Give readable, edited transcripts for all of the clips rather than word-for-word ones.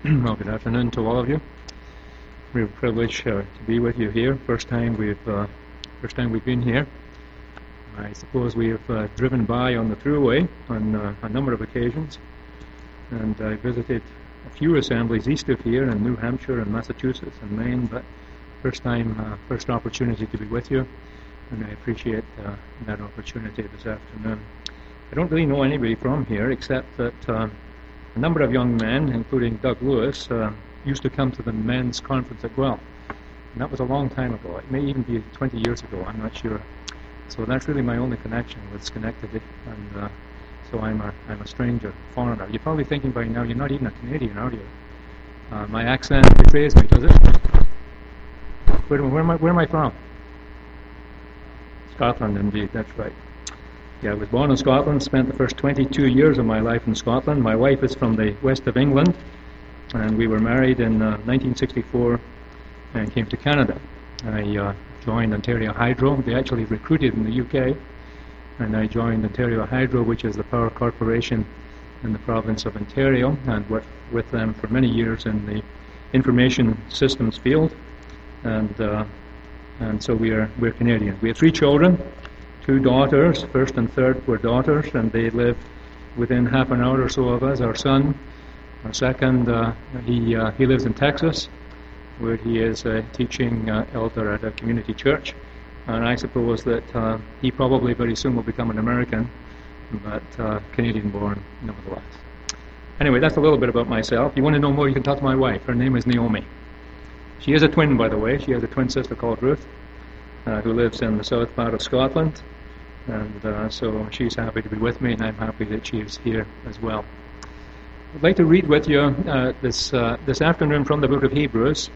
Well, good afternoon to all of you. We're privileged to be with you here. First time we've been here. I suppose we have driven by on the thruway on a number of occasions, and I visited a few assemblies east of here in New Hampshire and Massachusetts and Maine. But first opportunity to be with you, and I appreciate that opportunity this afternoon. I don't really know anybody from here except that a number of young men, including Doug Lewis, used to come to the men's conference at Guelph. And that was a long time ago. It may even be 20 years ago, I'm not sure. So that's really my only connection with Schenectady. And so I'm a stranger, foreigner. You're probably thinking by now, you're not even a Canadian, are you? My accent betrays me, does it? Where am I from? Scotland, indeed, that's right. Yeah, I was born in Scotland, spent the first 22 years of my life in Scotland. My wife is from the west of England, and we were married in 1964 and came to Canada. I joined Ontario Hydro. They actually recruited in the UK, and I joined Ontario Hydro, which is the power corporation in the province of Ontario, and worked with them for many years in the information systems field. And so we're Canadian. We have 3 children. 2 daughters, first and third were daughters, and they live within half an hour or so of us. Our son, our second, he lives in Texas, where he is a teaching elder at a community church, and I suppose that he probably very soon will become an American, but Canadian-born nevertheless. Anyway, that's a little bit about myself. If you want to know more, you can talk to my wife. Her name is Naomi. She is a twin, by the way. She has a twin sister called Ruth, who lives in the south part of Scotland. And so she's happy to be with me, and I'm happy that she is here as well. I'd like to read with you this afternoon from the book of Hebrews.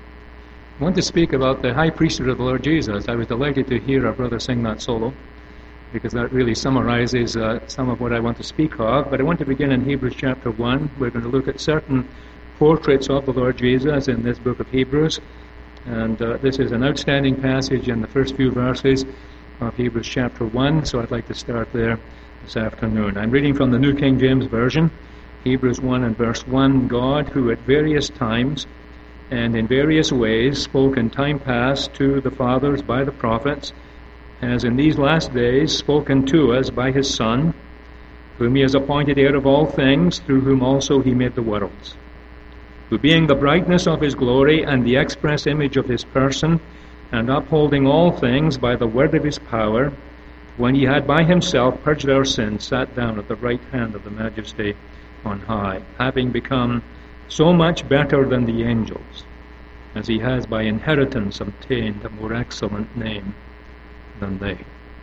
I want to speak about the high priesthood of the Lord Jesus. I was delighted to hear our brother sing that solo, because that really summarizes some of what I want to speak of. But I want to begin in Hebrews chapter 1. We're going to look at certain portraits of the Lord Jesus in this book of Hebrews. And this is an outstanding passage in the first few verses of Hebrews chapter 1, so I'd like to start there this afternoon. I'm reading from the New King James Version, Hebrews 1 and verse 1. God, who at various times and in various ways spoke in time past to the fathers by the prophets, has in these last days spoken to us by his Son, whom he has appointed heir of all things, through whom also he made the worlds, who being the brightness of his glory and the express image of his person, and upholding all things by the word of his power, when he had by himself purged our sins, sat down at the right hand of the Majesty on high, having become so much better than the angels, as he has by inheritance obtained a more excellent name than they.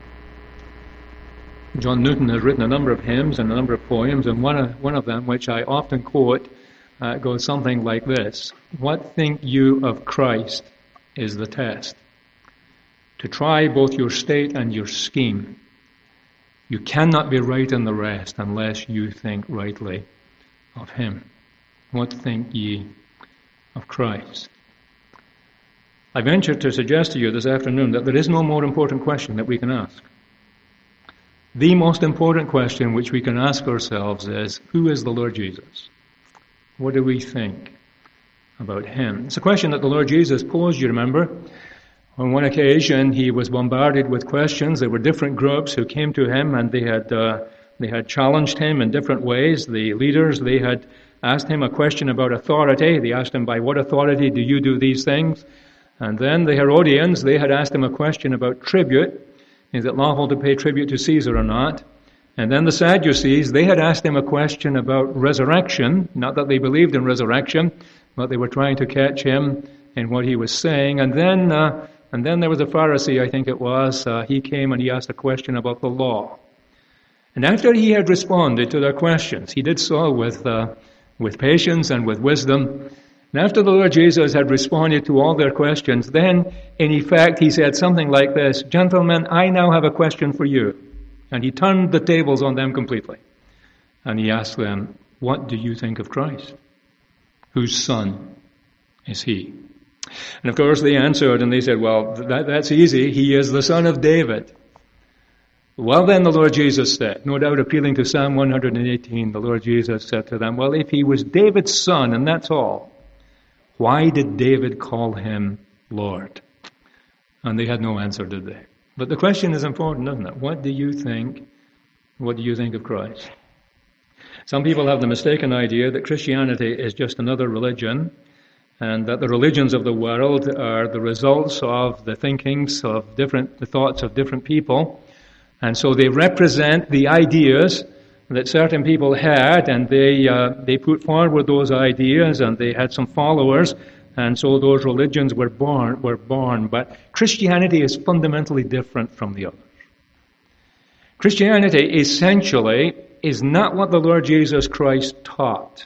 John Newton has written a number of hymns and a number of poems, and one of them, which I often quote, goes something like this: "What think you of Christ is the test, to try both your state and your scheme. You cannot be right in the rest unless you think rightly of him. What think ye of Christ?" I venture to suggest to you this afternoon that there is no more important question that we can ask. The most important question which we can ask ourselves is, who is the Lord Jesus? What do we think about him? It's a question that the Lord Jesus posed, you remember. On one occasion, he was bombarded with questions. There were different groups who came to him, and they had challenged him in different ways. The leaders, they had asked him a question about authority. They asked him, by what authority do you do these things? And then the Herodians, they had asked him a question about tribute. Is it lawful to pay tribute to Caesar or not? And then the Sadducees, they had asked him a question about resurrection. Not that they believed in resurrection, but they were trying to catch him in what he was saying. And then there was a Pharisee, I think it was. He came and he asked a question about the law. And after he had responded to their questions, he did so with patience and with wisdom. And after the Lord Jesus had responded to all their questions, then, in effect, he said something like this: "Gentlemen, I now have a question for you." And he turned the tables on them completely. And he asked them, "What do you think of Christ? Whose son is he?" And of course they answered and they said, "Well, that's easy. He is the son of David." Well, then the Lord Jesus said, no doubt appealing to Psalm 118, the Lord Jesus said to them, well, if he was David's son, and that's all, why did David call him Lord? And they had no answer, did they? But the question is important, isn't it? What do you think? What do you think of Christ? Some people have the mistaken idea that Christianity is just another religion, and that the religions of the world are the results of the thinkings of the thoughts of different people. And so they represent the ideas that certain people had, and they put forward those ideas, and they had some followers, and so those religions were born. But Christianity is fundamentally different from the others. Christianity essentially is not what the Lord Jesus Christ taught.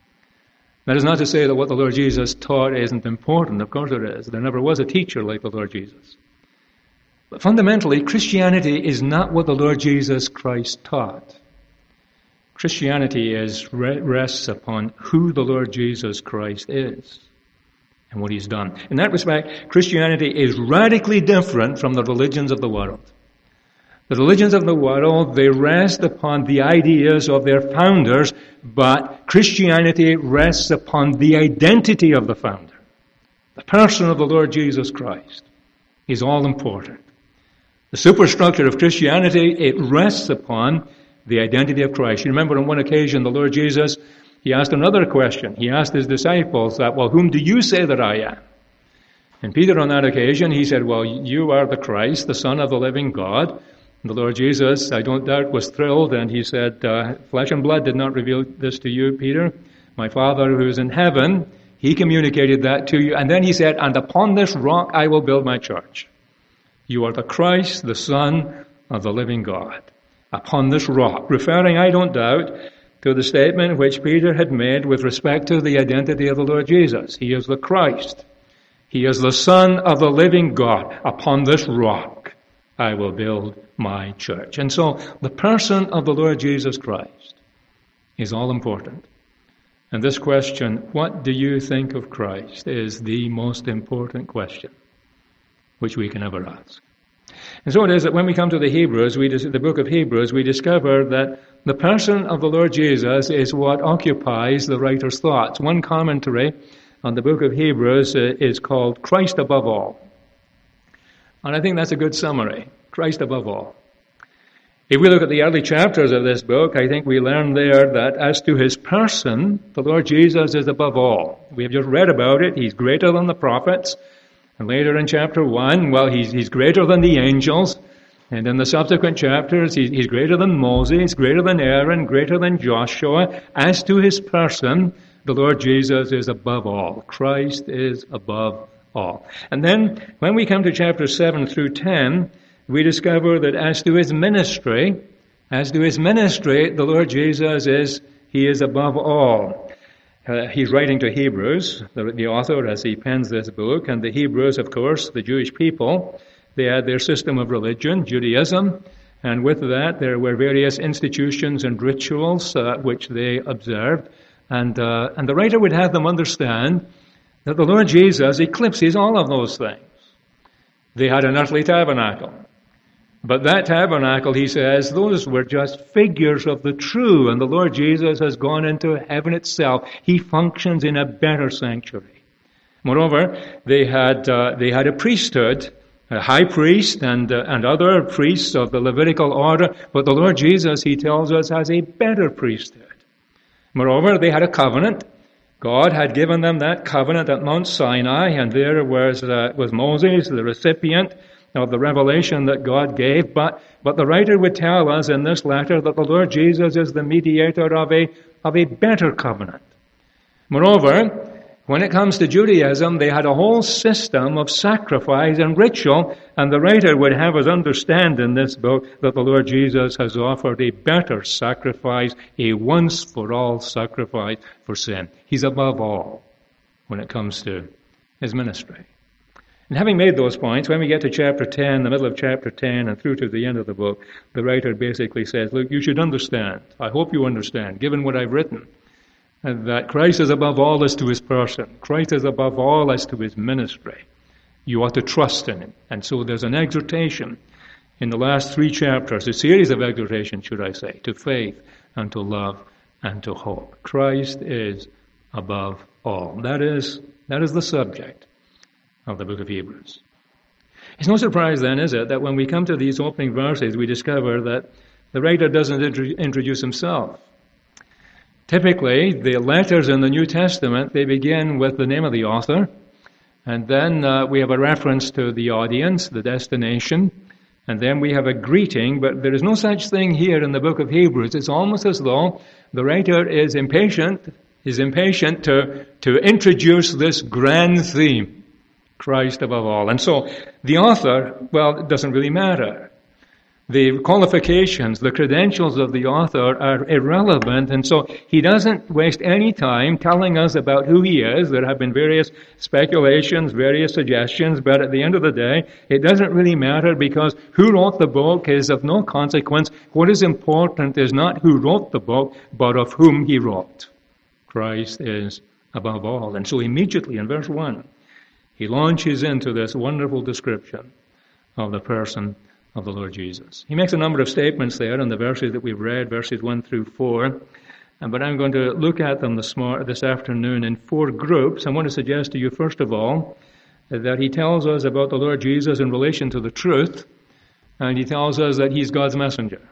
That is not to say that what the Lord Jesus taught isn't important. Of course it is. There never was a teacher like the Lord Jesus. But fundamentally, Christianity is not what the Lord Jesus Christ taught. Christianity rests upon who the Lord Jesus Christ is and what he's done. In that respect, Christianity is radically different from the religions of the world. The religions of the world, they rest upon the ideas of their founders, but Christianity rests upon the identity of the founder. The person of the Lord Jesus Christ is all important. The superstructure of Christianity, it rests upon the identity of Christ. You remember on one occasion, the Lord Jesus, he asked another question. He asked his disciples that, well, whom do you say that I am? And Peter on that occasion, he said, well, you are the Christ, the Son of the living God. And the Lord Jesus, I don't doubt, was thrilled, and he said, flesh and blood did not reveal this to you, Peter. My Father who is in heaven, he communicated that to you. And then he said, and upon this rock I will build my church. You are the Christ, the Son of the living God. Upon this rock, referring, I don't doubt, to the statement which Peter had made with respect to the identity of the Lord Jesus. He is the Christ. He is the Son of the living God. Upon this rock I will build my church. And so the person of the Lord Jesus Christ is all important. And this question, what do you think of Christ, is the most important question which we can ever ask. And so it is that when we come to the book of Hebrews, we discover that the person of the Lord Jesus is what occupies the writer's thoughts. One commentary on the book of Hebrews is called Christ Above All. And I think that's a good summary. Christ above all. If we look at the early chapters of this book, I think we learn there that as to his person, the Lord Jesus is above all. We have just read about it. He's greater than the prophets. And later in chapter 1, well, he's greater than the angels. And in the subsequent chapters, he's greater than Moses, greater than Aaron, greater than Joshua. As to his person, the Lord Jesus is above all. Christ is above all. And then, when we come to chapters 7 through 10, we discover that as to his ministry, the Lord Jesus is above all. He's writing to Hebrews, the author, as he pens this book, and the Hebrews, of course, the Jewish people, they had their system of religion, Judaism, and with that there were various institutions and rituals which they observed, and the writer would have them understand that the Lord Jesus eclipses all of those things. They had an earthly tabernacle. But that tabernacle, he says, those were just figures of the true, and the Lord Jesus has gone into heaven itself. He functions in a better sanctuary. Moreover, they had a priesthood, a high priest and other priests of the Levitical order, but the Lord Jesus, he tells us, has a better priesthood. Moreover, they had a covenant. God had given them that covenant at Mount Sinai, and there was Moses, the recipient of the revelation that God gave. But the writer would tell us in this letter that the Lord Jesus is the mediator of a better covenant. Moreover, when it comes to Judaism, they had a whole system of sacrifice and ritual, and the writer would have us understand in this book that the Lord Jesus has offered a better sacrifice, a once-for-all sacrifice for sin. He's above all when it comes to his ministry. And having made those points, when we get to chapter 10, the middle of chapter 10, and through to the end of the book, the writer basically says, look, you should understand, I hope you understand, given what I've written, that Christ is above all as to his person. Christ is above all as to his ministry. You ought to trust in him. And so there's an exhortation in the last 3 chapters, a series of exhortations, should I say, to faith and to love and to hope. Christ is above all. That is the subject of the book of Hebrews. It's no surprise then, is it, that when we come to these opening verses, we discover that the writer doesn't introduce himself. Typically, the letters in the New Testament, they begin with the name of the author, and then we have a reference to the audience, the destination, and then we have a greeting, but there is no such thing here in the book of Hebrews. It's almost as though the writer is impatient to introduce this grand theme, Christ above all. And so the author, well, it doesn't really matter. The qualifications, the credentials of the author are irrelevant, and so he doesn't waste any time telling us about who he is. There have been various speculations, various suggestions, but at the end of the day, it doesn't really matter because who wrote the book is of no consequence. What is important is not who wrote the book, but of whom he wrote. Christ is above all. And so immediately in verse 1, he launches into this wonderful description of the person of the Lord Jesus. He makes a number of statements there in the verses that we've read, verses 1 through 4, but I'm going to look at them this afternoon in 4 groups. I want to suggest to you, first of all, that he tells us about the Lord Jesus in relation to the truth, and he tells us that he's God's messenger.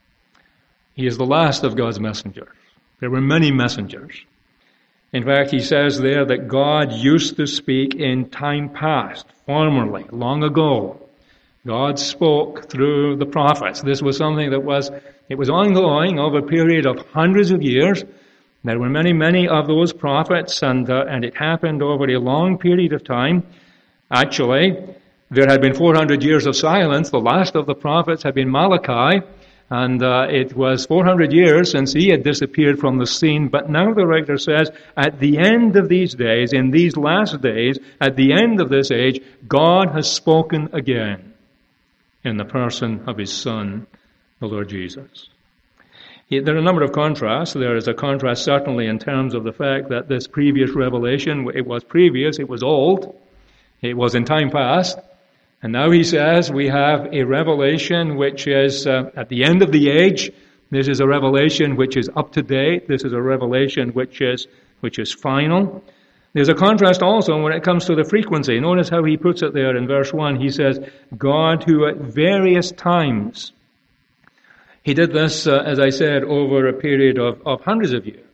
He is the last of God's messengers. There were many messengers. In fact, he says there that God used to speak in time past, formerly, long ago. God spoke through the prophets. This was something that was ongoing over a period of hundreds of years. There were many of those prophets, and it happened over a long period of time. Actually, there had been 400 years of silence. The last of the prophets had been Malachi, and it was 400 years since he had disappeared from the scene. But now the writer says, at the end of these days, in these last days, at the end of this age, God has spoken again in the person of his Son, the Lord Jesus. There are a number of contrasts. There is a contrast certainly in terms of the fact that this previous revelation, it was previous, it was old, it was in time past, and now he says we have a revelation which is at the end of the age. This is a revelation which is up to date. This is a revelation which is final. There's a contrast also when it comes to the frequency. Notice how he puts it there in verse 1. He says, God who at various times. He did this, as I said, over a period of hundreds of years.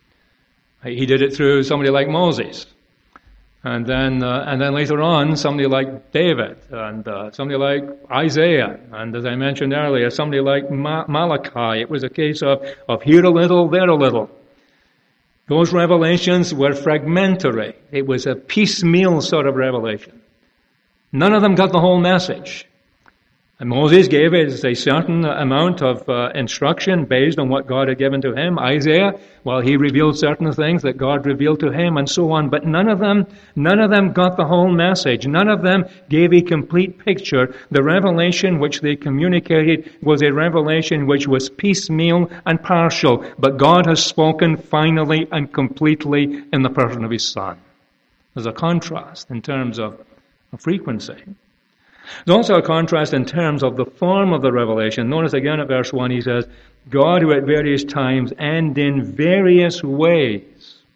He did it through somebody like Moses. And then later on, somebody like David, and somebody like Isaiah, and as I mentioned earlier, somebody like Malachi. It was a case of here a little, there a little. Those revelations were fragmentary. It was a piecemeal sort of revelation. None of them got the whole message. And Moses gave us a certain amount of instruction based on what God had given to him. Isaiah, well, he revealed certain things that God revealed to him and so on. But none of them got the whole message. None of them gave a complete picture. The revelation which they communicated was a revelation which was piecemeal and partial. But God has spoken finally and completely in the person of his Son. There's a contrast in terms of frequency. There's also a contrast in terms of the form of the revelation. Notice again at verse 1, he says, God who at various times and in various ways,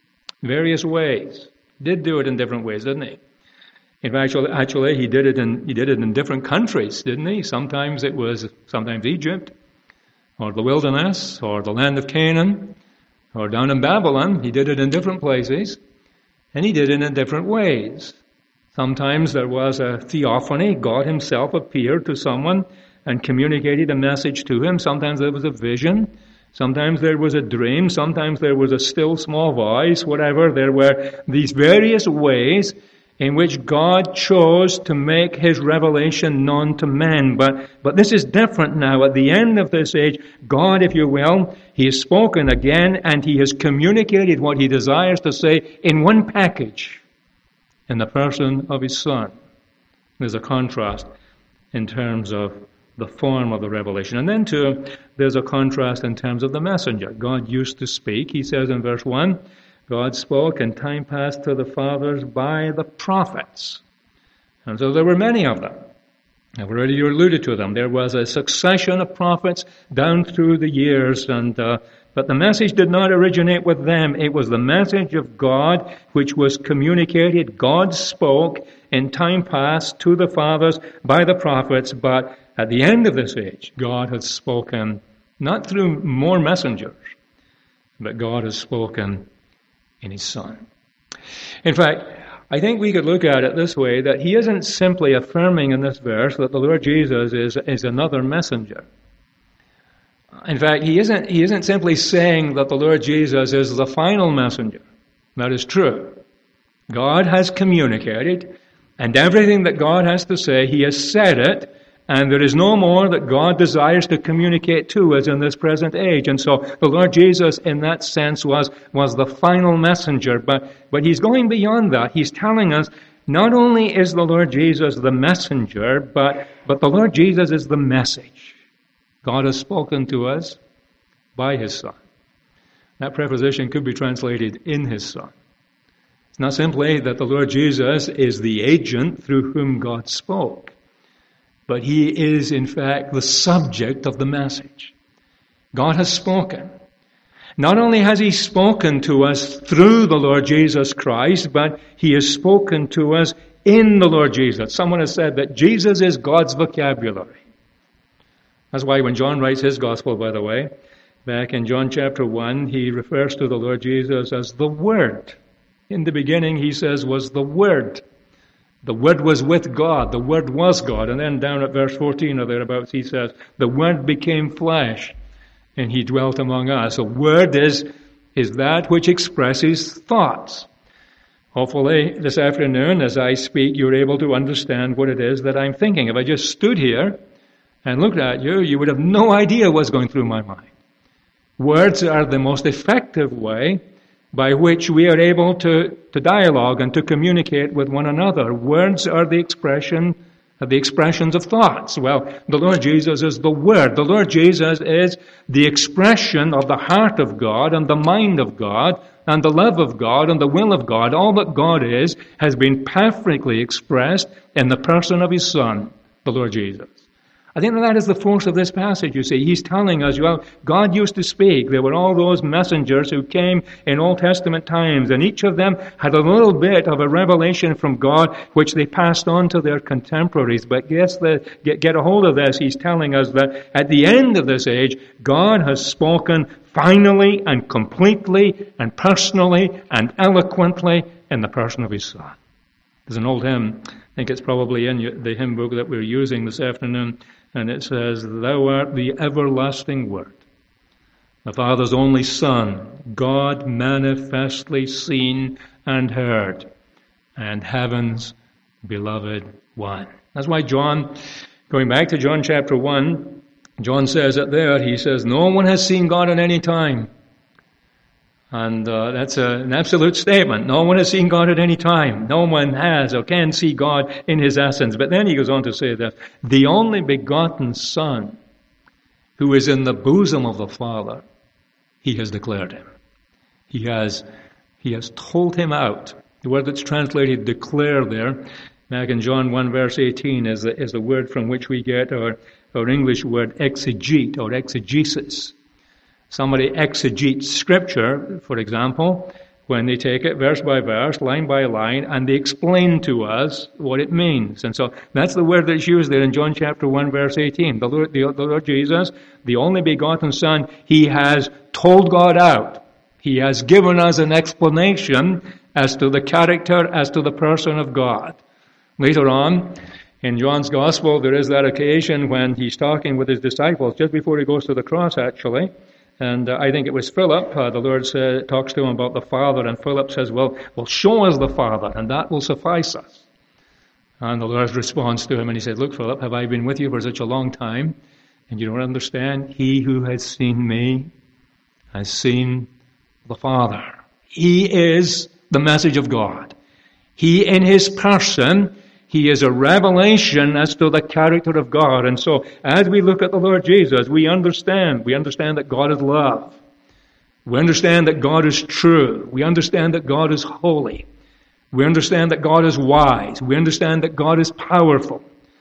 did do it in different ways, didn't he? In fact, actually, he did it in different countries, didn't he? Sometimes Egypt, or the wilderness, or the land of Canaan, or down in Babylon. He did it in different places, and he did it in different ways. Sometimes there was a theophany. God himself appeared to someone and communicated a message to him. Sometimes there was a vision. Sometimes there was a dream. Sometimes there was a still small voice. Whatever. There were these various ways in which God chose to make his revelation known to men. But this is different now. At the end of this age, God, if you will, he has spoken again and he has communicated what he desires to say in one package. In the person of his Son. There's a contrast in terms of the form of the revelation. And then too, there's a contrast in terms of the messenger. God used to speak. He says in verse 1, God spoke in time past to the fathers by the prophets. And so there were many of them. I've already alluded to them. There was a succession of prophets down through the years, but the message did not originate with them. It was the message of God which was communicated. God spoke in time past to the fathers by the prophets, but at the end of this age, God has spoken not through more messengers, but God has spoken in His Son. In fact, I think we could look at it this way, that he isn't simply affirming in this verse that the Lord Jesus is another messenger. In fact, he isn't simply saying that the Lord Jesus is the final messenger. That is true. God has communicated, and everything that God has to say, He has said it, and there is no more that God desires to communicate to us in this present age. And so the Lord Jesus, in that sense, was the final messenger. But He's going beyond that. He's telling us not only is the Lord Jesus the messenger, but the Lord Jesus is the message. God has spoken to us by His Son. That preposition could be translated in His Son. It's not simply that the Lord Jesus is the agent through whom God spoke, but He is, in fact, the subject of the message. God has spoken. Not only has He spoken to us through the Lord Jesus Christ, but He has spoken to us in the Lord Jesus. Someone has said that Jesus is God's vocabulary. That's why when John writes his gospel, by the way, back in John chapter 1, he refers to the Lord Jesus as the Word. In the beginning, he says, was the Word. The Word was with God. The Word was God. And then down at verse 14 or thereabouts, he says, the Word became flesh, and He dwelt among us. A word is that which expresses thoughts. Hopefully, this afternoon, as I speak, you're able to understand what it is that I'm thinking. If I just stood here and looked at you, you would have no idea what's going through my mind. Words are the most effective way by which we are able to dialogue and to communicate with one another. Words are the expressions of thoughts. Well, the Lord Jesus is the Word. The Lord Jesus is the expression of the heart of God and the mind of God and the love of God and the will of God. All that God is has been perfectly expressed in the person of His Son, the Lord Jesus. I think that is the force of this passage, you see. He's telling us, well, God used to speak. There were all those messengers who came in Old Testament times, and each of them had a little bit of a revelation from God, which they passed on to their contemporaries. But get a hold of this. He's telling us that at the end of this age, God has spoken finally and completely and personally and eloquently in the person of His Son. There's an old hymn, I think it's probably in the hymn book that we're using this afternoon, and it says, Thou art the everlasting Word, the Father's only Son, God manifestly seen and heard, and heaven's beloved one. That's why John, going back to John chapter 1, John says it there, he says, No one has seen God at any time. And that's an absolute statement. No one has seen God at any time. No one has or can see God in His essence. But then he goes on to say that the only begotten Son, who is in the bosom of the Father, He has declared Him. He has told Him out. The word that's translated declare there, back in John 1 verse 18, is the word from which we get our English word exegete or exegesis. Somebody exegetes Scripture, for example, when they take it verse by verse, line by line, and they explain to us what it means. And so that's the word that's used there in John chapter 1, verse 18. The Lord Jesus, the only begotten Son, He has told God out. He has given us an explanation as to the character, as to the person of God. Later on, in John's Gospel, there is that occasion when He's talking with His disciples, just before He goes to the cross, actually. And I think it was Philip, the Lord talks to him about the Father, and Philip says, well, show us the Father, and that will suffice us. And the Lord responds to him, and He said, Look, Philip, have I been with you for such a long time, and you don't understand? He who has seen me has seen the Father. He is the message of God. He, in His person, He is a revelation as to the character of God. And so, as we look at the Lord Jesus, we understand that God is love. We understand that God is true. We understand that God is holy. We understand that God is wise. We understand that God is powerful.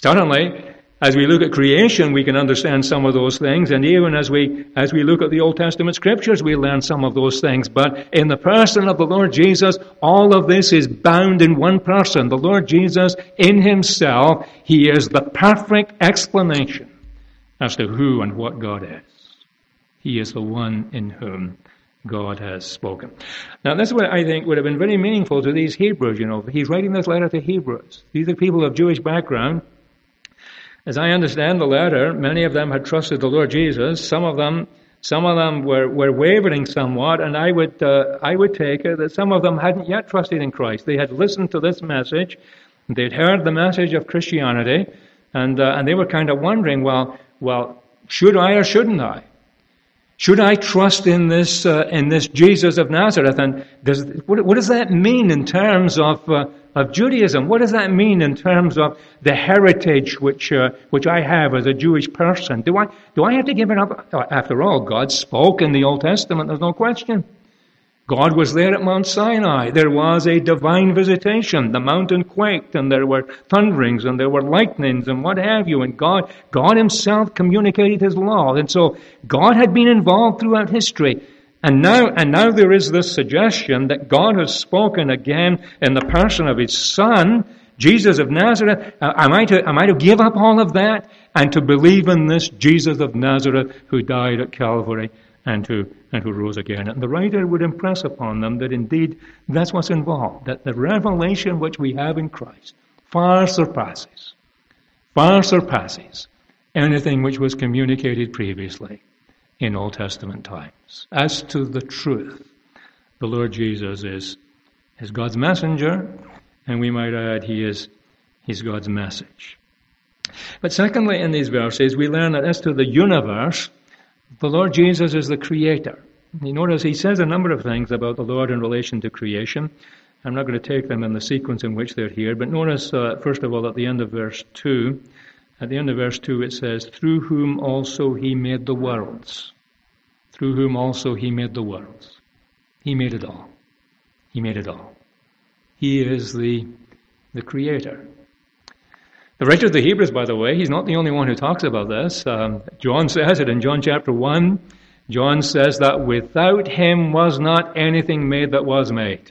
Certainly, as we look at creation, we can understand some of those things, and even as we look at the Old Testament scriptures, we learn some of those things. But in the person of the Lord Jesus, all of this is bound in one person. The Lord Jesus, in himself, he is the perfect explanation as to who and what God is. He is the one in whom God has spoken. Now, this is what I think would have been very meaningful to these Hebrews. He's writing this letter to Hebrews. These are people of Jewish background. As I understand the letter, many of them had trusted the Lord Jesus. Some of them were wavering somewhat, and I would take it that some of them hadn't yet trusted in Christ. They had listened to this message, they'd heard the message of Christianity, and they were kind of wondering, well, should I or shouldn't I? Should I trust in this Jesus of Nazareth? And what does that mean in terms of Judaism? What does that mean in terms of the heritage which I have as a Jewish person? Do I have to give it up? After all, God spoke in the Old Testament. There's no question. God was there at Mount Sinai. There was a divine visitation. The mountain quaked, and there were thunderings, and there were lightnings, and what have you. And God himself communicated his law. And so God had been involved throughout history. And now there is this suggestion that God has spoken again in the person of his Son, Jesus of Nazareth. Am I to give up all of that and to believe in this Jesus of Nazareth who died at Calvary and who rose again? And the writer would impress upon them that indeed that's what's involved, that the revelation which we have in Christ far surpasses anything which was communicated previously in Old Testament times. As to the truth, the Lord Jesus is God's messenger, and we might add he's God's message. But secondly, in these verses, we learn that as to the universe, the Lord Jesus is the creator. You notice he says a number of things about the Lord in relation to creation. I'm not going to take them in the sequence in which they're here, but notice, first of all, at the end of verse 2, it says, through whom also he made the worlds. Through whom also he made the worlds. He made it all. He made it all. He is the creator. The writer of the Hebrews, by the way, he's not the only one who talks about this. John says it in John chapter 1. John says that without him was not anything made that was made.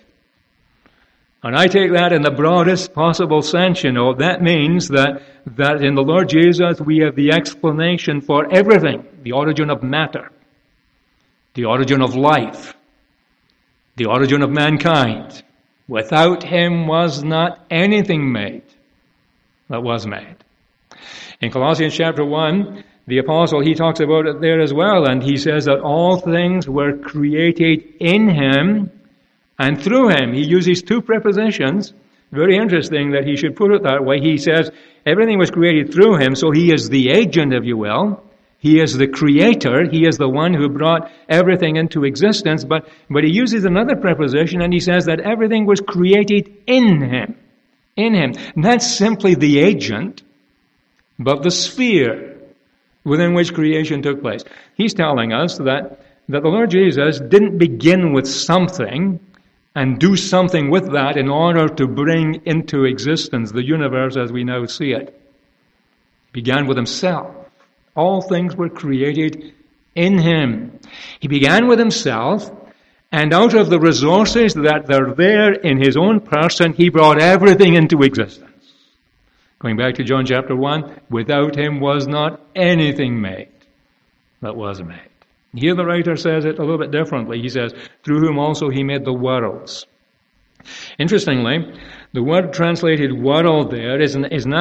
And I take that in the broadest possible sense, That means that in the Lord Jesus we have the explanation for everything. The origin of matter. The origin of life. The origin of mankind. Without him was not anything made that was made. In Colossians chapter 1, the apostle, he talks about it there as well, and he says that all things were created in him and through him. He uses two prepositions. Very interesting that he should put it that way. He says everything was created through him, so he is the agent, if you will. He is the creator. He is the one who brought everything into existence. But he uses another preposition, and he says that everything was created in him. In him. Not simply the agent, but the sphere within which creation took place. He's telling us that the Lord Jesus didn't begin with something and do something with that in order to bring into existence the universe as we now see it. He began with himself. All things were created in him. He began with himself, and out of the resources that are there in his own person, he brought everything into existence. Going back to John chapter 1, without him was not anything made that was made. Here the writer says it a little bit differently. He says, through whom also he made the worlds. Interestingly, the word translated world there is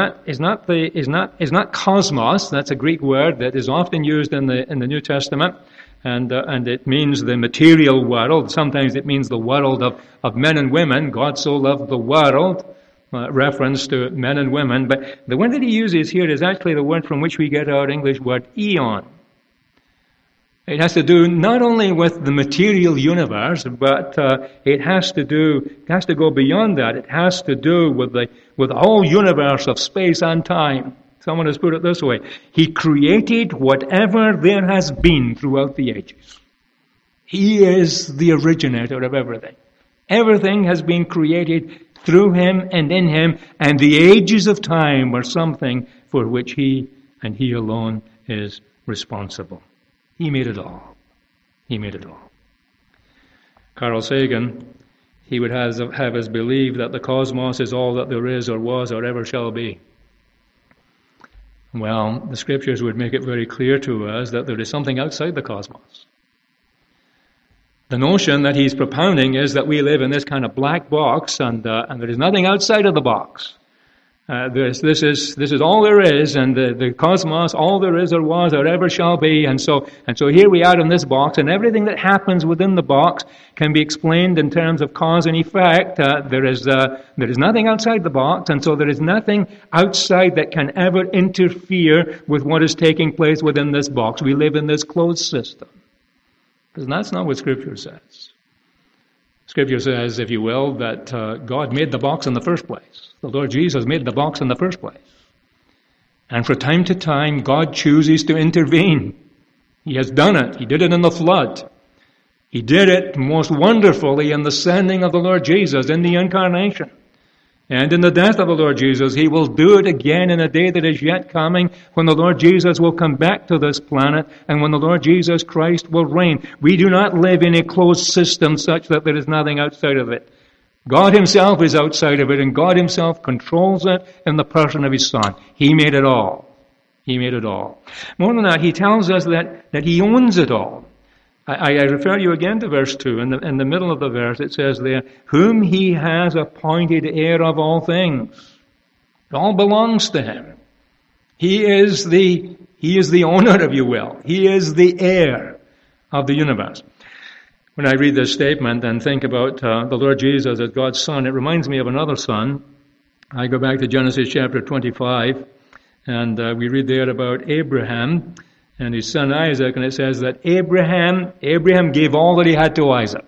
not cosmos. That's a Greek word that is often used in the New Testament, and it means the material world. Sometimes it means the world of men and women. God so loved the world, reference to men and women. But the word that he uses here is actually the word from which we get our English word eon. It has to do not only with the material universe, but it has to go beyond that. It has to do with the whole universe of space and time. Someone has put it this way: he created whatever there has been throughout the ages. He is the originator of everything. Everything has been created through him and in him, and the ages of time were something for which He and He alone is responsible. He made it all. He made it all. Carl Sagan, he would have us believe that the cosmos is all that there is or was or ever shall be. Well, the Scriptures would make it very clear to us that there is something outside the cosmos. The notion that he's propounding is that we live in this kind of black box, and there is nothing outside of the box. This is all there is, and the cosmos, all there is or was or ever shall be, and so here we are in this box, and everything that happens within the box can be explained in terms of cause and effect. There is nothing outside the box, and so there is nothing outside that can ever interfere with what is taking place within this box. We live in this closed system. Because that's not what Scripture says. Scripture says, if you will, that God made the box in the first place. The Lord Jesus made the box in the first place. And from time to time, God chooses to intervene. He has done it. He did it in the flood. He did it most wonderfully in the sending of the Lord Jesus, in the incarnation. And in the death of the Lord Jesus, He will do it again in a day that is yet coming, when the Lord Jesus will come back to this planet and when the Lord Jesus Christ will reign. We do not live in a closed system such that there is nothing outside of it. God Himself is outside of it, and God Himself controls it in the person of His Son. He made it all. He made it all. More than that, He tells us that He owns it all. I refer you again to verse 2. In the middle of the verse it says there, whom He has appointed heir of all things. It all belongs to Him. He is the owner, if you will. He is the heir of the universe. When I read this statement and think about the Lord Jesus as God's Son, it reminds me of another son. I go back to Genesis chapter 25, and we read there about Abraham and his son Isaac, and it says that Abraham gave all that he had to Isaac.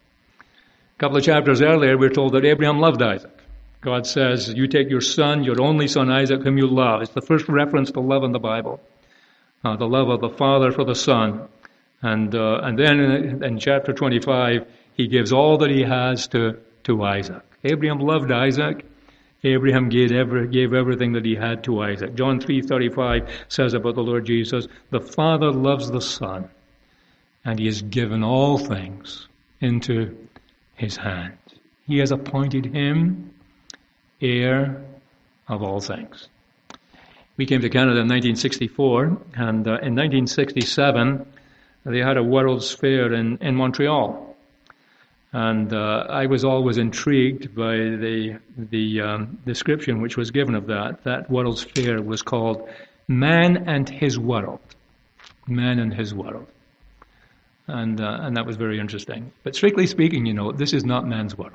A couple of chapters earlier, we're told that Abraham loved Isaac. God says, you take your son, your only son Isaac, whom you love. It's the first reference to love in the Bible. The love of the father for the son. And then in chapter 25, he gives all that he has to Isaac. Abraham loved Isaac. Abraham gave everything that he had to Isaac. John 3:35 says about the Lord Jesus, the Father loves the Son, and He has given all things into His hand. He has appointed Him heir of all things. We came to Canada in 1964, and in 1967, they had a World's Fair in Montreal. And I was always intrigued by the description which was given of that. That World's Fair was called Man and His World. Man and His World. And that was very interesting. But strictly speaking, this is not man's world.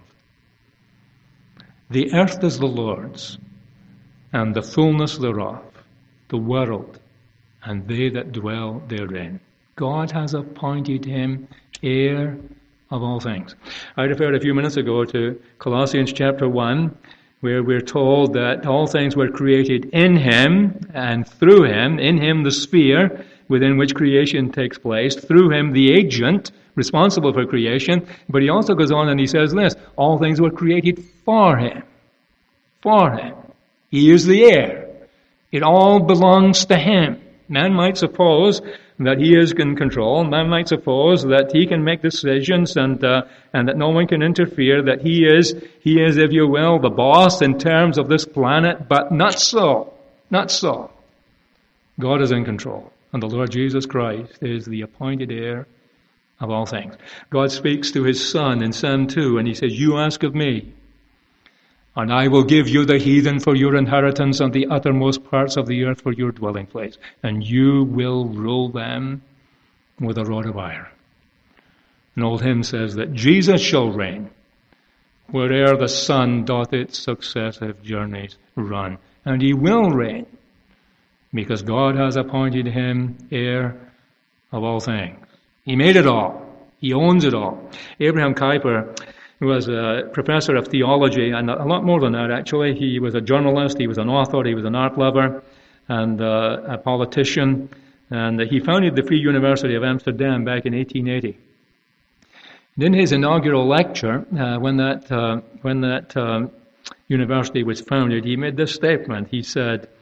The earth is the Lord's, and the fullness thereof, the world, and they that dwell therein. God has appointed Him heir of all things. I referred a few minutes ago to Colossians chapter 1, where we're told that all things were created in Him and through Him, in Him the sphere within which creation takes place, through Him the agent responsible for creation. But he also goes on and he says this, all things were created for Him. For Him. He is the heir. It all belongs to Him. Man might suppose that He is in control. Man might suppose that He can make decisions and that no one can interfere, that He is, if you will, the boss in terms of this planet, but not so. Not so. God is in control, and the Lord Jesus Christ is the appointed heir of all things. God speaks to His Son in Psalm 2, and He says, you ask of me, and I will give you the heathen for your inheritance and the uttermost parts of the earth for your dwelling place. And you will rule them with a rod of iron. An old hymn says that Jesus shall reign where'er the sun doth its successive journeys run. And He will reign because God has appointed Him heir of all things. He made it all. He owns it all. Abraham Kuyper, who was a professor of theology, and a lot more than that, actually. He was a journalist, he was an author, he was an art lover, and a politician. And he founded the Free University of Amsterdam back in 1880. And in his inaugural lecture, when that university was founded, he made this statement. He said,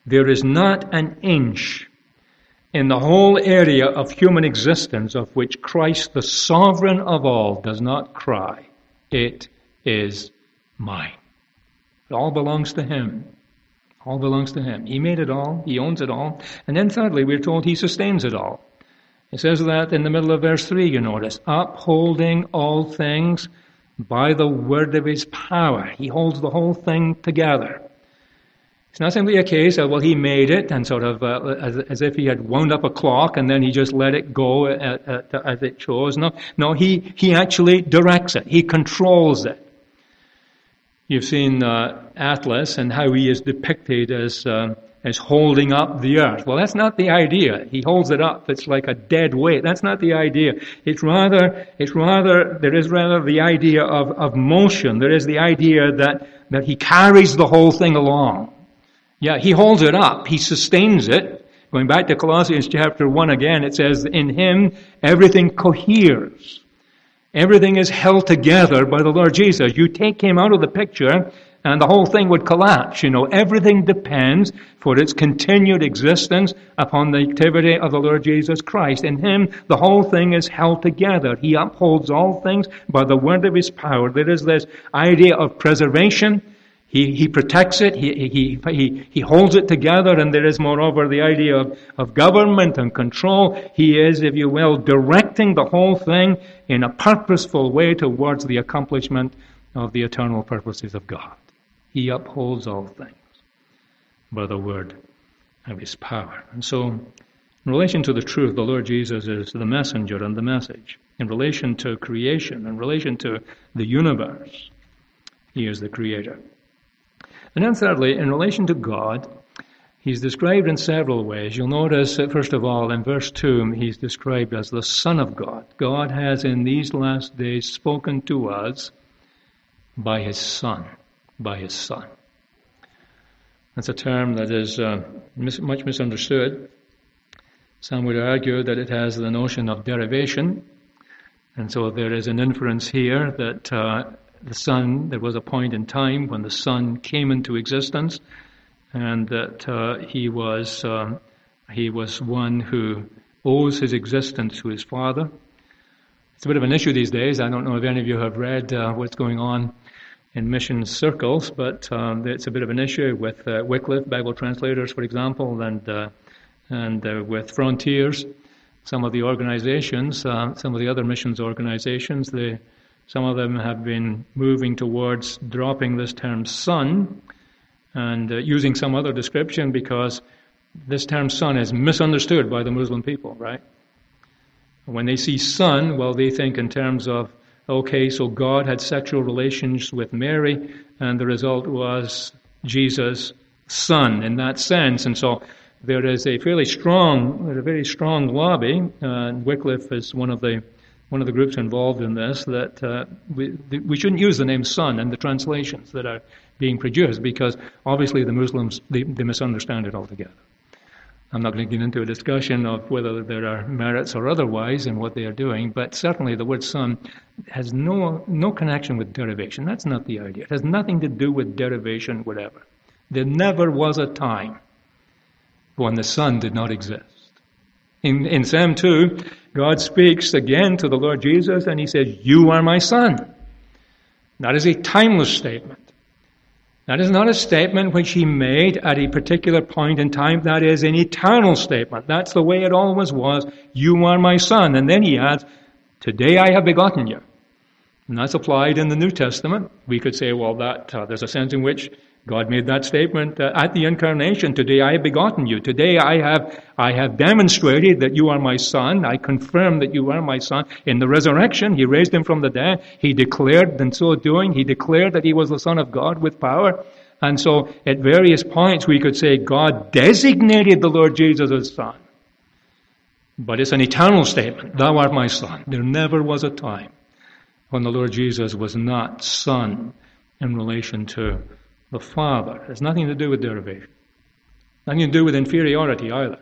There is not an inch in the whole area of human existence of which Christ, the sovereign of all, does not cry, "It is mine." It all belongs to him. All belongs to him. He made it all. He owns it all. And then thirdly, we're told he sustains it all. It says that in the middle of verse 3, you notice, upholding all things by the word of his power. He holds the whole thing together. It's not simply a case of, well, he made it, and sort of as if he had wound up a clock and then he just let it go as it chose. No, he actually directs it. He controls it. You've seen Atlas and how he is depicted as holding up the earth. Well, that's not the idea. He holds it up. It's like a dead weight. That's not the idea. There is rather the idea of motion. There is the idea that he carries the whole thing along. Yeah, he holds it up. He sustains it. Going back to Colossians chapter 1 again, it says, in him everything coheres. Everything is held together by the Lord Jesus. You take him out of the picture and the whole thing would collapse. Everything depends for its continued existence upon the activity of the Lord Jesus Christ. In him, the whole thing is held together. He upholds all things by the word of his power. There is this idea of preservation. He protects it, he holds it together, and there is moreover the idea of government and control. He is, if you will, directing the whole thing in a purposeful way towards the accomplishment of the eternal purposes of God. He upholds all things by the word of his power. And so, in relation to the truth, the Lord Jesus is the messenger and the message. In relation to creation, in relation to the universe, he is the creator. And then thirdly, in relation to God, he's described in several ways. You'll notice, first of all, in verse 2, he's described as the Son of God. God has in these last days spoken to us by his Son. By his Son. That's a term that is much misunderstood. Some would argue that it has the notion of derivation. And so there is an inference here that the Son, there was a point in time when the Son came into existence, and that he was one who owes his existence to his Father. It's a bit of an issue these days. I don't know if any of you have read what's going on in mission circles, but it's a bit of an issue with Wycliffe Bible translators, for example, and with Frontiers. Some of the organizations, some of the other missions organizations, some of them have been moving towards dropping this term son and using some other description, because this term son is misunderstood by the Muslim people, right? When they see son, well, they think in terms of, okay, so God had sexual relations with Mary, and the result was Jesus' son in that sense. And so there is a very strong lobby, and Wycliffe is one of the groups involved in this, that we shouldn't use the name son in the translations that are being produced, because obviously the Muslims, they misunderstand it altogether. I'm not going to get into a discussion of whether there are merits or otherwise in what they are doing, but certainly the word son has no connection with derivation. That's not the idea. It has nothing to do with derivation, whatever. There never was a time when the Son did not exist. In Psalm 2, God speaks again to the Lord Jesus, and he says, "You are my Son." That is a timeless statement. That is not a statement which he made at a particular point in time. That is an eternal statement. That's the way it always was. You are my Son. And then he adds, "Today I have begotten you." And that's applied in the New Testament. We could say, well, that there's a sense in which God made that statement at the incarnation. Today I have begotten you. Today I have demonstrated that you are my Son. I confirm that you are my Son. In the resurrection, he raised him from the dead. He declared, in so doing, he declared that he was the Son of God with power. And so at various points we could say God designated the Lord Jesus as Son. But it's an eternal statement. Thou art my Son. There never was a time when the Lord Jesus was not Son in relation to the Father. It has nothing to do with derivation. Nothing to do with inferiority either.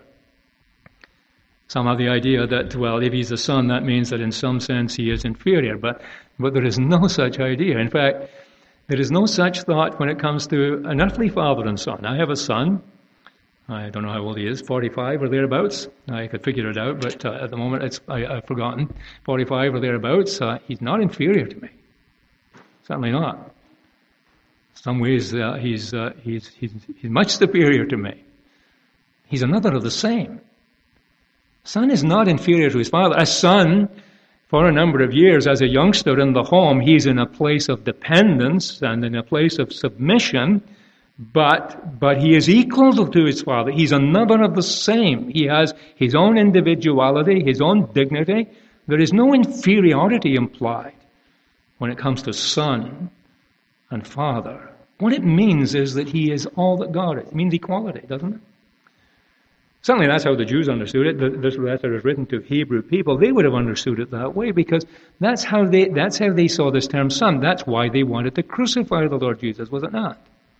Some have the idea that, well, if he's the Son, that means that in some sense he is inferior. But there is no such idea. In fact, there is no such thought when it comes to an earthly father and son. I have a son, I don't know how old he is, 45 or thereabouts. I could figure it out, but at the moment I've forgotten. 45 or thereabouts. He's not inferior to me. Certainly not. In some ways, he's much superior to me. He's another of the same. Son is not inferior to his father. A son, for a number of years, as a youngster in the home, he's in a place of dependence and in a place of submission, but he is equal to his father. He's another of the same. He has his own individuality, his own dignity. There is no inferiority implied when it comes to son and father. What it means is that he is all that God is. It means equality, doesn't it? Certainly that's how the Jews understood it. This letter is written to Hebrew people. They would have understood it that way because that's how they saw this term son. That's why they wanted to crucify the Lord Jesus, was it not?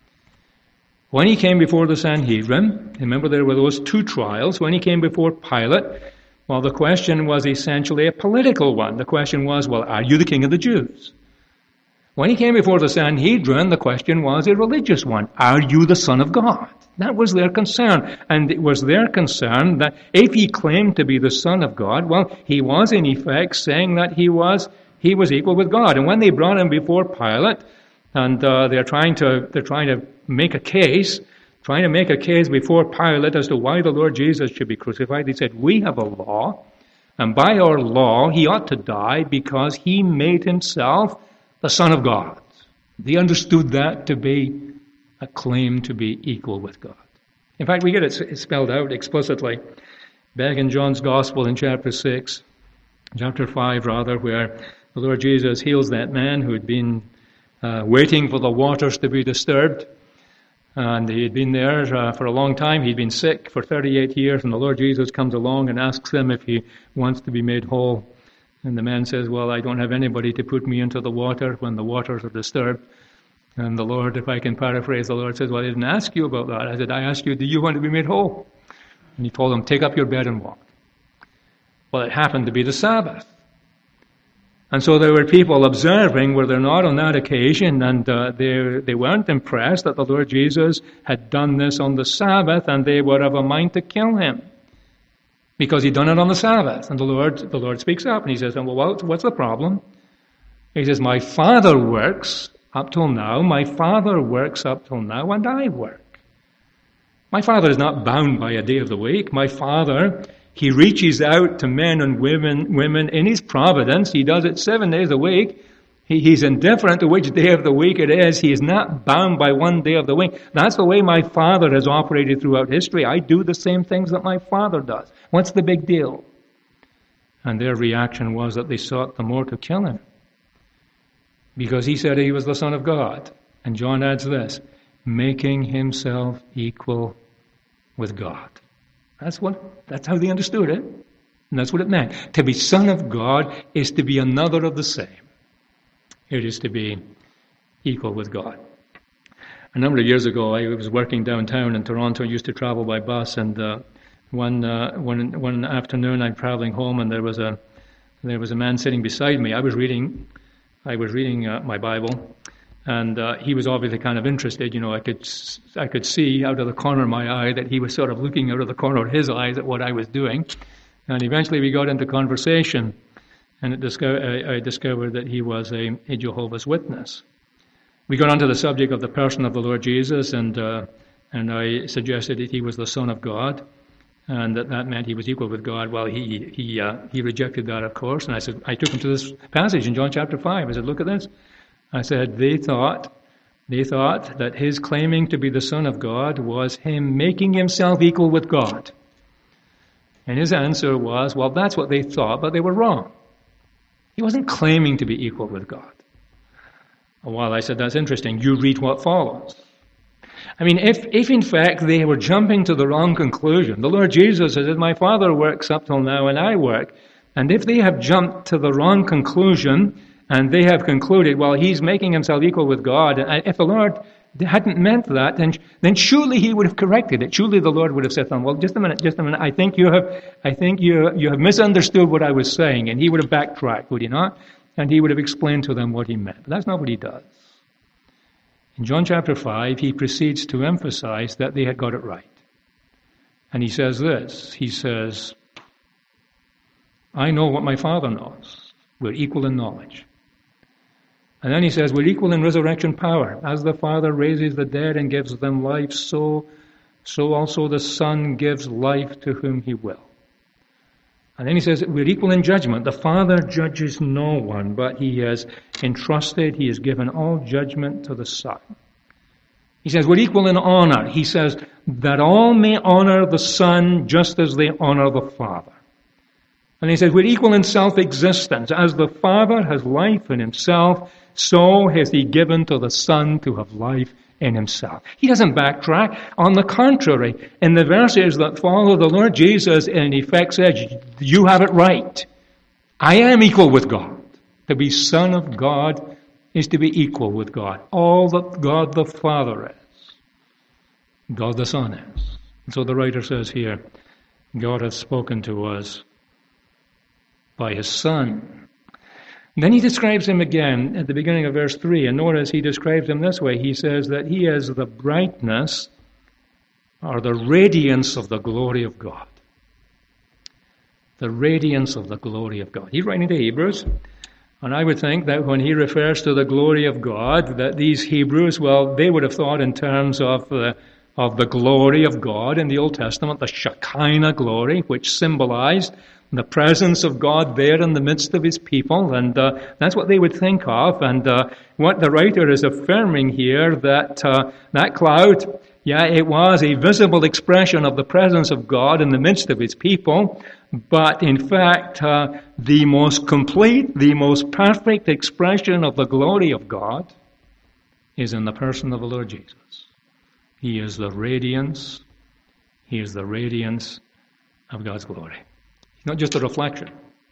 When he came before the Sanhedrin, remember there were those two trials. When he came before Pilate, well, the question was essentially a political one. The question was, well, are you the king of the Jews? When he came before the Sanhedrin, the question was a religious one. Are you the Son of God? That was their concern. And it was their concern that if he claimed to be the Son of God, well, he was in effect saying that he was equal with God. And when they brought him before Pilate, and they're trying to make a case before Pilate as to why the Lord Jesus should be crucified, they said, we have a law, and by our law he ought to die because he made himself the Son of God. They understood that to be a claim to be equal with God. In fact, we get it spelled out explicitly back in John's Gospel in chapter 5, where the Lord Jesus heals that man who had been waiting for the waters to be disturbed. And he had been there for a long time. He'd been sick for 38 years, and the Lord Jesus comes along and asks him if he wants to be made whole. And the man says, well, I don't have anybody to put me into the water when the waters are disturbed. And the Lord, if I can paraphrase, the Lord says, well, I didn't ask you about that. I said, I asked you, do you want to be made whole? And he told him, take up your bed and walk. Well, it happened to be the Sabbath. And so there were people observing, were there not, on that occasion, and they weren't impressed that the Lord Jesus had done this on the Sabbath, and they were of a mind to kill him because he'd done it on the Sabbath. And the Lord speaks up, and he says, well, what's the problem? He says, my Father works up till now, my Father works up till now, and I work. My Father is not bound by a day of the week. My Father, he reaches out to men and women in his providence. He does it 7 days a week. He's indifferent to which day of the week it is. He is not bound by one day of the week. That's the way my Father has operated throughout history. I do the same things that my Father does. What's the big deal? And their reaction was that they sought the more to kill him, because he said he was the Son of God. And John adds this, making himself equal with God. That's how they understood it. And that's what it meant. To be Son of God is to be another of the same. It is to be equal with God. A number of years ago, I was working downtown in Toronto. I used to travel by bus, and one afternoon I'm traveling home, and there was a man sitting beside me. I was reading my Bible, and he was obviously kind of interested. You know, I could see out of the corner of my eye that he was sort of looking out of the corner of his eyes at what I was doing. And eventually we got into conversation, and I discovered that he was a Jehovah's Witness. We got onto the subject of the person of the Lord Jesus, and I suggested that he was the Son of God, and that meant he was equal with God. Well, he rejected that, of course, and I took him to this passage in John chapter 5. I said, look at this. I said, they thought that his claiming to be the Son of God was him making himself equal with God. And his answer was, well, that's what they thought, but they were wrong. He wasn't claiming to be equal with God. Well, I said, that's interesting. You read what follows. I mean, if in fact they were jumping to the wrong conclusion, the Lord Jesus says, my Father works up till now and I work, and if they have jumped to the wrong conclusion and they have concluded, well, he's making himself equal with God, and if the Lord hadn't meant that, then surely he would have corrected it. Surely the Lord would have said to them, well, just a minute, I think you have misunderstood what I was saying, and he would have backtracked, would he not? And he would have explained to them what he meant. But that's not what he does. In John chapter 5, he proceeds to emphasize that they had got it right. And he says this. He says, I know what my Father knows. We're equal in knowledge. And then he says, we're equal in resurrection power. As the Father raises the dead and gives them life, so also the Son gives life to whom he will. And then he says, we're equal in judgment. The Father judges no one, but he has given all judgment to the Son. He says, we're equal in honor. He says, that all may honor the Son just as they honor the Father. And he says, we're equal in self-existence. As the Father has life in himself, so has he given to the Son to have life in himself. He doesn't backtrack. On the contrary, in the verses that follow, the Lord Jesus in effect says, you have it right. I am equal with God. To be Son of God is to be equal with God. All that God the Father is, God the Son is. And so the writer says here, God has spoken to us by his Son. And then he describes him again at the beginning of verse 3, and notice he describes him this way. He says that he is the brightness or the radiance of the glory of God. The radiance of the glory of God. He's writing to Hebrews, and I would think that when he refers to the glory of God, that these Hebrews, well, they would have thought in terms of the glory of God in the Old Testament, the Shekinah glory, which symbolized the presence of God there in the midst of his people, and that's what they would think of. And what the writer is affirming here, that that cloud, it was a visible expression of the presence of God in the midst of his people, but in fact, the most complete, the most perfect expression of the glory of God is in the person of the Lord Jesus. He is the radiance. He is the radiance of God's glory. Not just a reflection.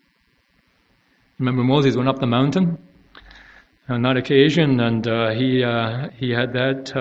Remember Moses went up the mountain on that occasion, and he had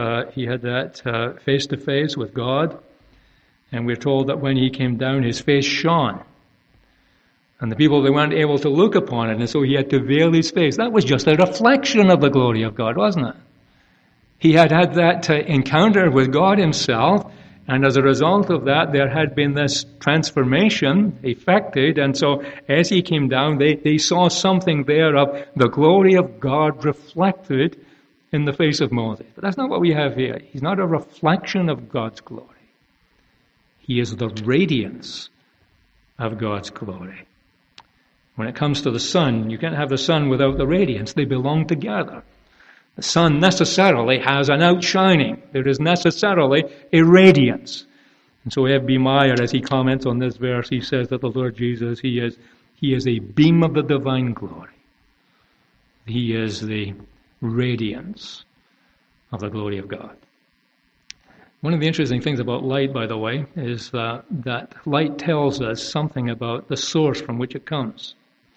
that face to face with God, and we're told that when he came down, his face shone, and the people, they weren't able to look upon it, and so he had to veil his face. That was just a reflection of the glory of God, wasn't it? He had had that encounter with God himself. And as a result of that, there had been this transformation effected. And so as he came down, they saw something there of the glory of God reflected in the face of Moses. But that's not what we have here. He's not a reflection of God's glory. He is the radiance of God's glory. When it comes to the sun, you can't have the sun without the radiance. They belong together. The sun necessarily has an outshining. There is necessarily a radiance. And so F.B. Meyer, as he comments on this verse, he says that the Lord Jesus, he is a beam of the divine glory. He is the radiance of the glory of God. One of the interesting things about light, by the way, is that light tells us something about the source from which it comes.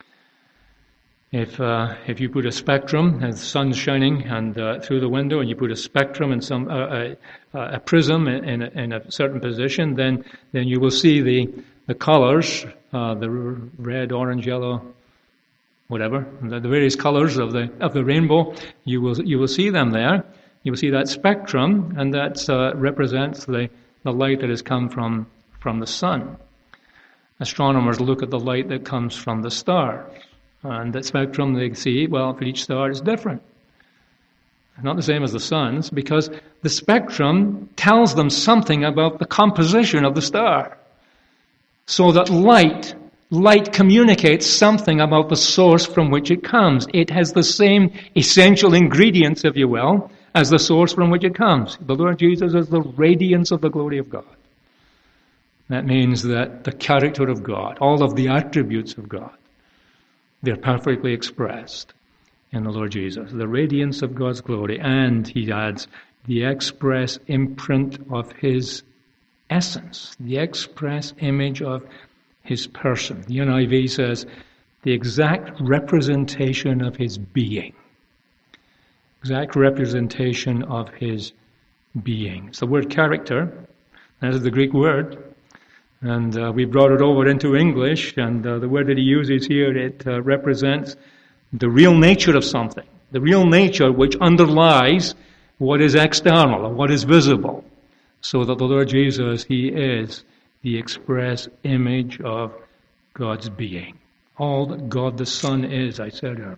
If you put a spectrum, and the sun's shining and through the window, and you put a spectrum in some a prism in a certain position, then you will see the colors, the red, orange, yellow, whatever, the various colors of the rainbow. You will see them there. You will see that spectrum, and that represents the light that has come from the sun. Astronomers look at the light that comes from the stars. And that spectrum, they see, well, for each star is different. It's not the same as the sun's, because the spectrum tells them something about the composition of the star. So that light communicates something about the source from which it comes. It has the same essential ingredients, if you will, as the source from which it comes. The Lord Jesus is the radiance of the glory of God. That means that the character of God, all of the attributes of God, they're perfectly expressed in the Lord Jesus. The radiance of God's glory, and he adds, the express imprint of his essence, the express image of his person. The NIV says, the exact representation of his being. Exact representation of his being. It's the word character. That is the Greek word. And we brought it over into English, and the word that he uses here, it represents the real nature of something. The real nature which underlies what is external and what is visible. So that the Lord Jesus, he is the express image of God's being. All that God the Son is, I said earlier.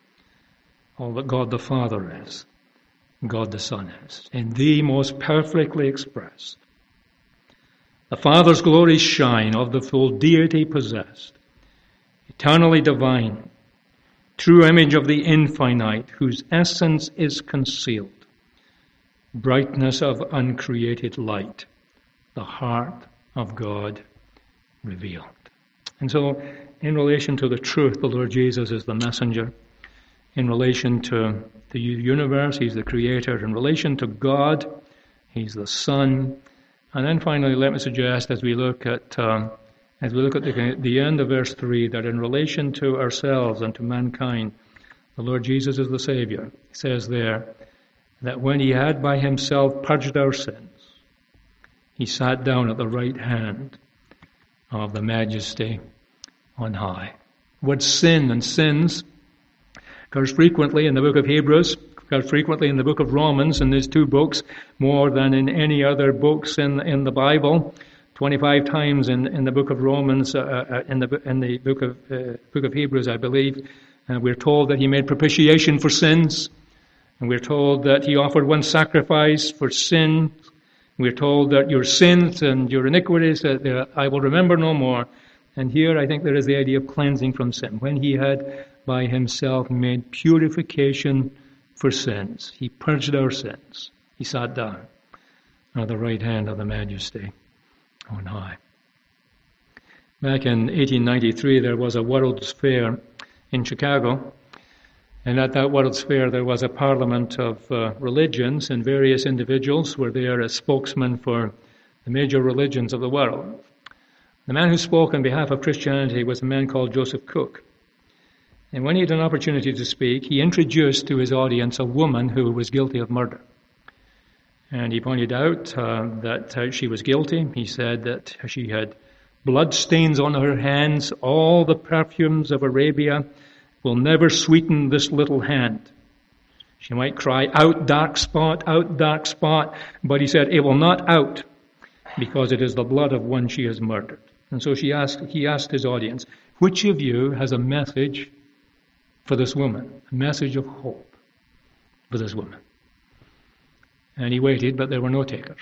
All that God the Father is, God the Son is. In thee most perfectly expressed. The Father's glories shine, of the full deity possessed, eternally divine, true image of the infinite, whose essence is concealed, brightness of uncreated light, the heart of God revealed. And so, in relation to the truth, the Lord Jesus is the messenger. In relation to the universe, He's the creator. In relation to God, He's the Son. And then finally, let me suggest, as we look at the end of verse 3, that in relation to ourselves and to mankind, the Lord Jesus is the Savior. He says there that when He had by Himself purged our sins, He sat down at the right hand of the Majesty on high. The word sin and sins occurs frequently in the book of Hebrews, occurs frequently in the book of Romans, in these two books, more than in any other books in the Bible. 25 times in the book of Romans, in the book of Hebrews, I believe. We're told that He made propitiation for sins, and we're told that He offered one sacrifice for sin. We're told that your sins and your iniquities, I will remember no more. And here I think there is the idea of cleansing from sin. When He had by Himself made purification for sins, He purged our sins. He sat down at the right hand of the Majesty on high. Back in 1893, there was a World's Fair in Chicago. And at that World's Fair, there was a parliament of religions, and various individuals were there as spokesmen for the major religions of the world. The man who spoke on behalf of Christianity was a man called Joseph Cook. And when he had an opportunity to speak, he introduced to his audience a woman who was guilty of murder. And he pointed out that she was guilty. He said that she had blood stains on her hands. All the perfumes of Arabia will never sweeten this little hand. She might cry, out dark spot, but he said, it will not out, because it is the blood of one she has murdered. And so he asked his audience, which of you has a message for this woman, a message of hope for this woman? And he waited, but there were no takers.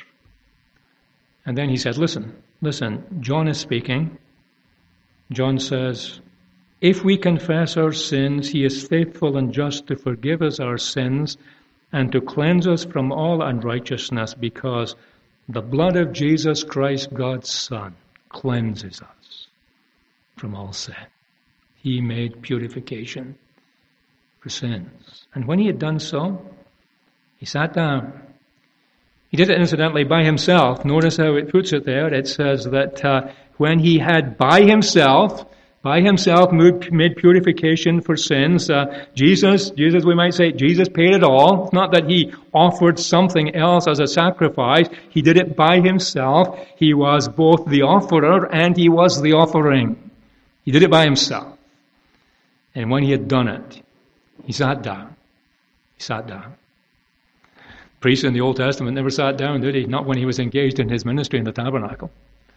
And then he said, listen, John is speaking. John says, if we confess our sins, He is faithful and just to forgive us our sins and to cleanse us from all unrighteousness, because the blood of Jesus Christ, God's Son, cleanses us from all sin. He made purification for sins. And when He had done so, He sat down. He did it, incidentally, by Himself. Notice how it puts it there. It says that when He had by Himself made purification for sins. Jesus, we might say, Jesus paid it all. It's not that He offered something else as a sacrifice. He did it by Himself. He was both the offerer and He was the offering. He did it by Himself. And when He had done it, He sat down. He sat down. Priests in the Old Testament never sat down, did he? Not when He was engaged in His ministry in the tabernacle.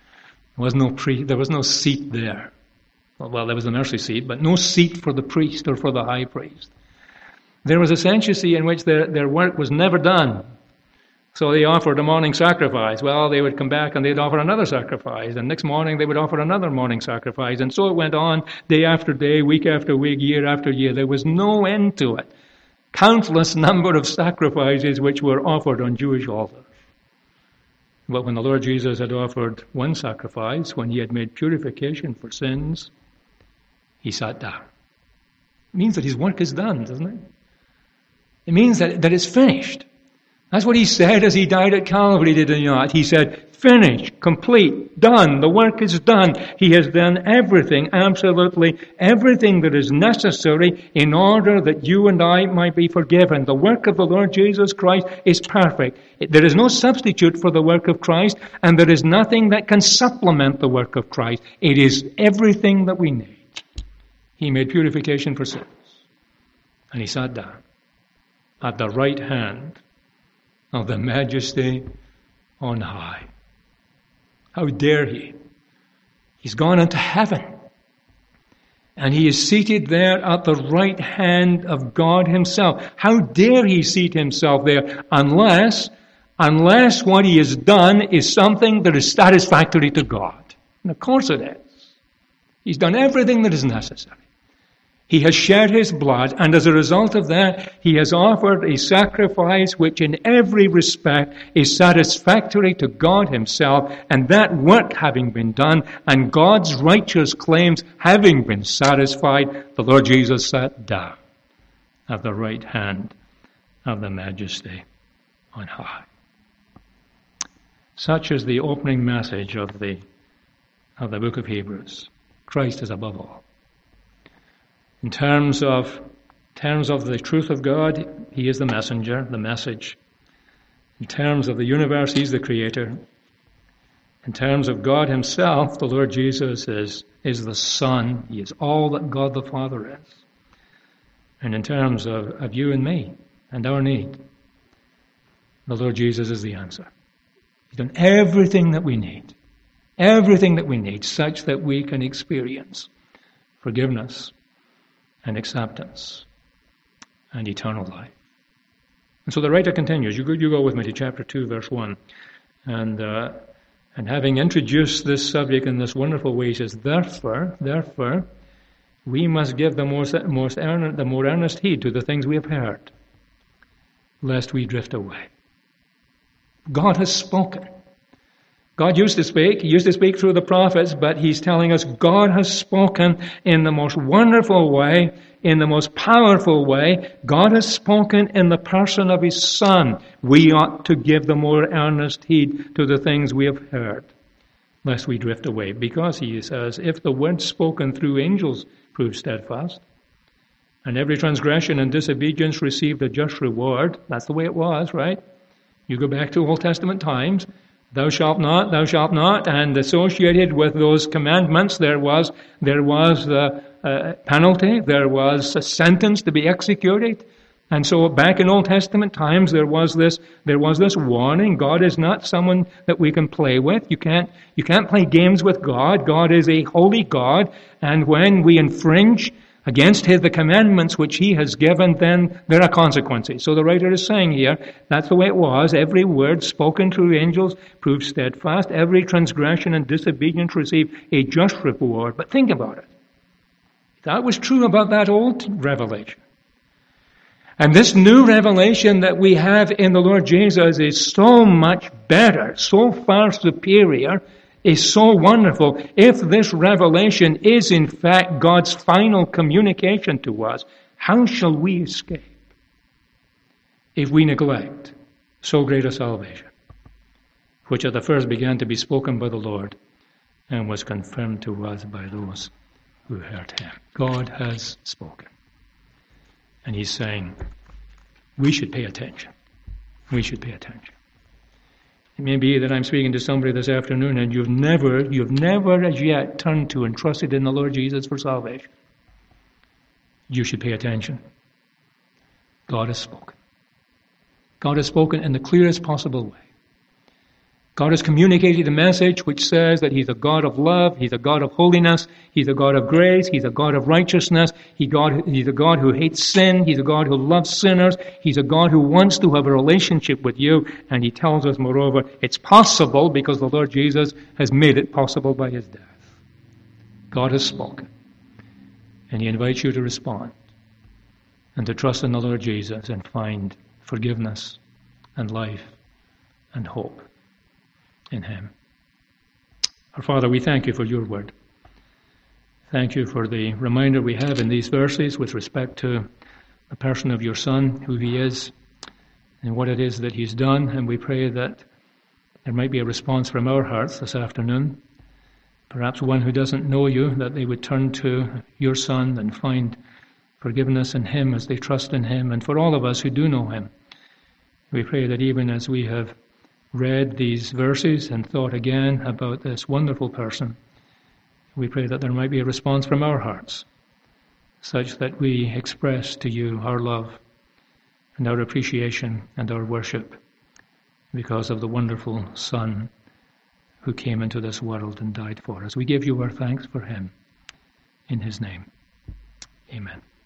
There was no seat there. Well, there was the mercy seat, but no seat for the priest or for the high priest. There was a sense, you see, in which their work was never done. So they offered a morning sacrifice. Well, they would come back and they'd offer another sacrifice. And next morning they would offer another morning sacrifice. And so it went on day after day, week after week, year after year. There was no end to it. Countless number of sacrifices which were offered on Jewish altars. But when the Lord Jesus had offered one sacrifice, when He had made purification for sins, He sat down. It means that His work is done, doesn't it? It means that it's finished. That's what He said as He died at Calvary, did He not? He said, finished, complete, done. The work is done. He has done everything, absolutely everything that is necessary in order that you and I might be forgiven. The work of the Lord Jesus Christ is perfect. There is no substitute for the work of Christ, and there is nothing that can supplement the work of Christ. It is everything that we need. He made purification for sins. And He sat down at the right hand of the Majesty on high. How dare he? He's gone into heaven. And he is seated there at the right hand of God himself. How dare he seat himself there unless what he has done is something that is satisfactory to God. And of course it is. He's done everything that is necessary. He has shed his blood, and as a result of that, he has offered a sacrifice which in every respect is satisfactory to God himself, and that work having been done, and God's righteous claims having been satisfied, the Lord Jesus sat down at the right hand of the Majesty on high. Such is the opening message of the book of Hebrews. Christ is above all. In terms of the truth of God, he is the messenger, the message. In terms of the universe, he's the creator. In terms of God himself, the Lord Jesus is the Son. He is all that God the Father is. And in terms of you and me and our need, the Lord Jesus is the answer. He's done everything that we need. Everything that we need, such that we can experience forgiveness and acceptance and eternal life. And so the writer continues. You go with me to chapter 2, verse 1. And having introduced this subject in this wonderful way, he says, Therefore, we must give the more earnest heed to the things we have heard, lest we drift away. God has spoken. God used to speak. He used to speak through the prophets, but he's telling us God has spoken in the most wonderful way, in the most powerful way. God has spoken in the person of his Son. We ought to give the more earnest heed to the things we have heard, lest we drift away. Because, he says, if the word spoken through angels proved steadfast, and every transgression and disobedience received a just reward, that's the way it was, right? You go back to Old Testament times, thou shalt not, and associated with those commandments there was the penalty, there was a sentence to be executed. And so back in Old Testament times there was this warning. God is not someone that we can play with. You can't play games with God. God is a holy God, and when we infringe against the commandments which he has given, then there are consequences. So the writer is saying here, that's the way it was. Every word spoken through angels proved steadfast. Every transgression and disobedience received a just reward. But think about it. That was true about that old revelation. And this new revelation that we have in the Lord Jesus is so much better, so far superior, is so wonderful. If this revelation is in fact God's final communication to us, how shall we escape if we neglect so great a salvation, which at the first began to be spoken by the Lord and was confirmed to us by those who heard him? God has spoken. And he's saying, we should pay attention. We should pay attention. It may be that I'm speaking to somebody this afternoon and you've never as yet turned to and trusted in the Lord Jesus for salvation. You should pay attention. God has spoken. God has spoken in the clearest possible way. God has communicated a message which says that he's a God of love, he's a God of holiness, he's a God of grace, he's a God of righteousness, he's a God who hates sin, he's a God who loves sinners, he's a God who wants to have a relationship with you, and he tells us, moreover, it's possible because the Lord Jesus has made it possible by his death. God has spoken, and he invites you to respond and to trust in the Lord Jesus and find forgiveness and life and hope in him. Our Father, we thank you for your word. Thank you for the reminder we have in these verses with respect to the person of your Son, who he is, and what it is that he's done. And we pray that there might be a response from our hearts this afternoon. Perhaps one who doesn't know you, that they would turn to your Son and find forgiveness in him as they trust in him. And for all of us who do know him, we pray that even as we have read these verses and thought again about this wonderful person, we pray that there might be a response from our hearts, such that we express to you our love and our appreciation and our worship because of the wonderful Son who came into this world and died for us. We give you our thanks for him. In his name, amen.